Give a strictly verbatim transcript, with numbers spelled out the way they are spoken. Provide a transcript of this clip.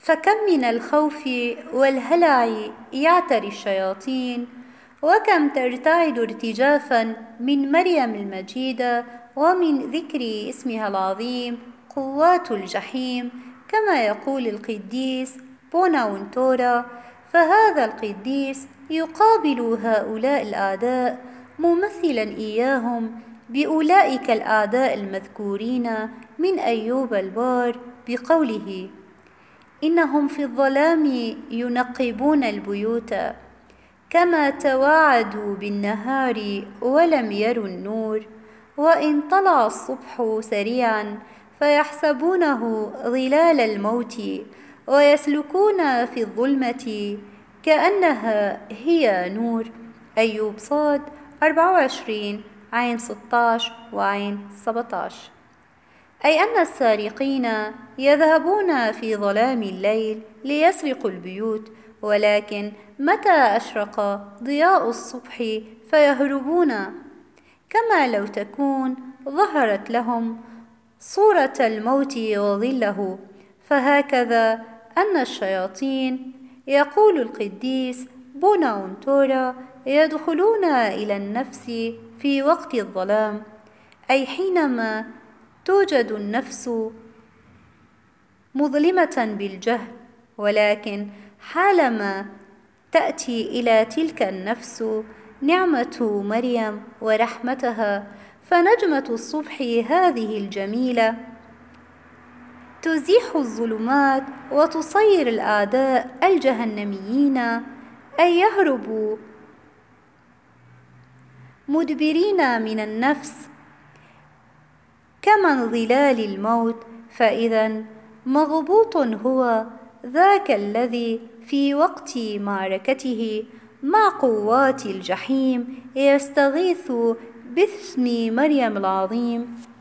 فكم من الخوف والهلع يعتري الشياطين، وكم ترتعد ارتجافا من مريم المجيدة ومن ذكر اسمها العظيم قوات الجحيم، كما يقول القديس بوناونتورا. فهذا القديس يقابل هؤلاء الأعداء ممثلا إياهم بأولئك الأعداء المذكورين من أيوب البار بقوله: إنهم في الظلام ينقبون البيوت، كما تواعدوا بالنهار ولم يروا النور، وإن طلع الصبح سريعا فيحسبونه ظلال الموت، ويسلكون في الظلمة كأنها هي نور. أيوب صاد أربعة وعشرين عين ستة عشر وعين سبعة عشر. أي أن السارقين يذهبون في ظلام الليل ليسرقوا البيوت، ولكن متى أشرق ضياء الصبح فيهربون، كما لو تكون ظهرت لهم صورة الموت وظله. فهكذا أن الشياطين، يقول القديس بوناونتورا، يدخلون إلى النفس في وقت الظلام، أي حينما توجد النفس مظلمة بالجهل، ولكن حالما تأتي إلى تلك النفس نعمة مريم ورحمتها، فنجمة الصبح هذه الجميلة تزيح الظلمات وتصير الأعداء الجهنميين أن يهربوا مدبرين من النفس كمن ظلال الموت. فإذا مغبوط هو ذاك الذي في وقت معركته مع قوات الجحيم يستغيث باسم مريم العظيم